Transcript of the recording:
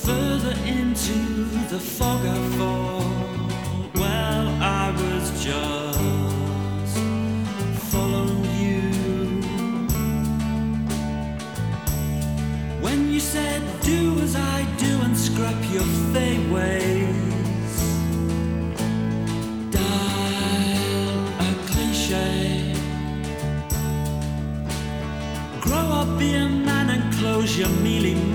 further into the fog I fall. Well, I was just following you. When you said do as I do and scrap your fade ways, dial a cliche. Grow up, be a man and close your mealy